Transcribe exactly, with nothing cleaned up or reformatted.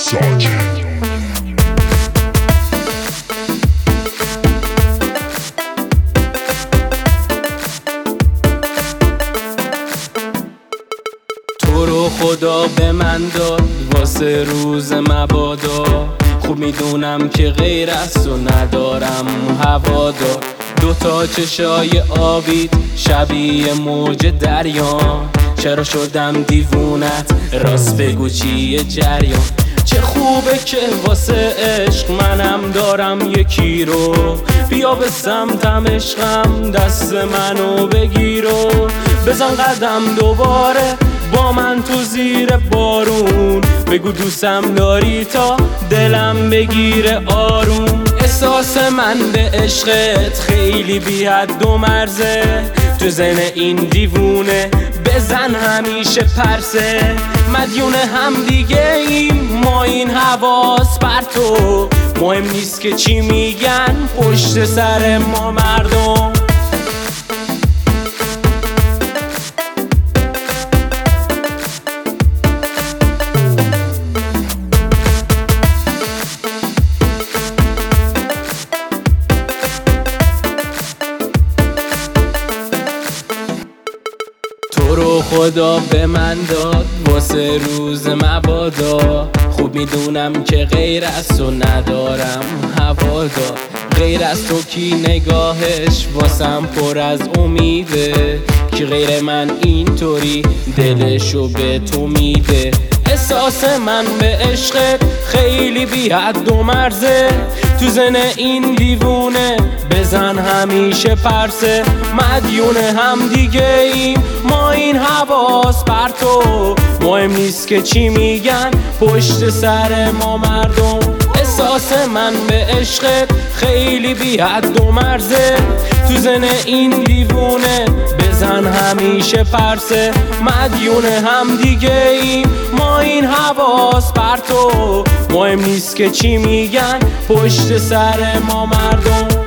ساجد. تو رو خدا به من داد واسه روز مبادا، خوب میدونم که غیر از تو ندارم هوادار. دوتا چشای آبیت شبیه موج دریا، چرا شدم دیوونت راست بگو چیه جریان. چه خوبه که واسه عشق منم دارم یکی رو، بیا به سمتم عشقم دست منو بگیر و بزن قدم دوباره با من تو زیر بارون. بگو دوستم داری تا دلم بگیره آروم. احساس من به عشقت خیلی بی حد و مرزه، تو ذهن این دیوونه بزن همیشه پرسه. مدیون هم دیگه ایم ما این حواس بر تو، مهم نیست که چی میگن پشت سر ما مردم. تو رو خدا به من داد واسه روز مبادا، خوب میدونم که غیر از تو ندارم هوادار. غیر از تو کی نگاهش واسم پر از امیده، که غیر من اینطوری دلشو به تو میده. احساس من به عشقت خیلی بی حد و مرزه، تو ذهن این دیوونه بزن همیشه پرسه. مدیون هم دیگه ایم ما این حواس بر تو، مهم نیست که چی میگن پشت سر ما مردم. احساس من به عشقت خیلی بی حد و مرزه، تو ذهن این دیوونه بزن همیشه پرسه. مدیون هم دیگه ایم ما این حواس بر تو، مهم نیست که چی میگن پشت سر ما مردم.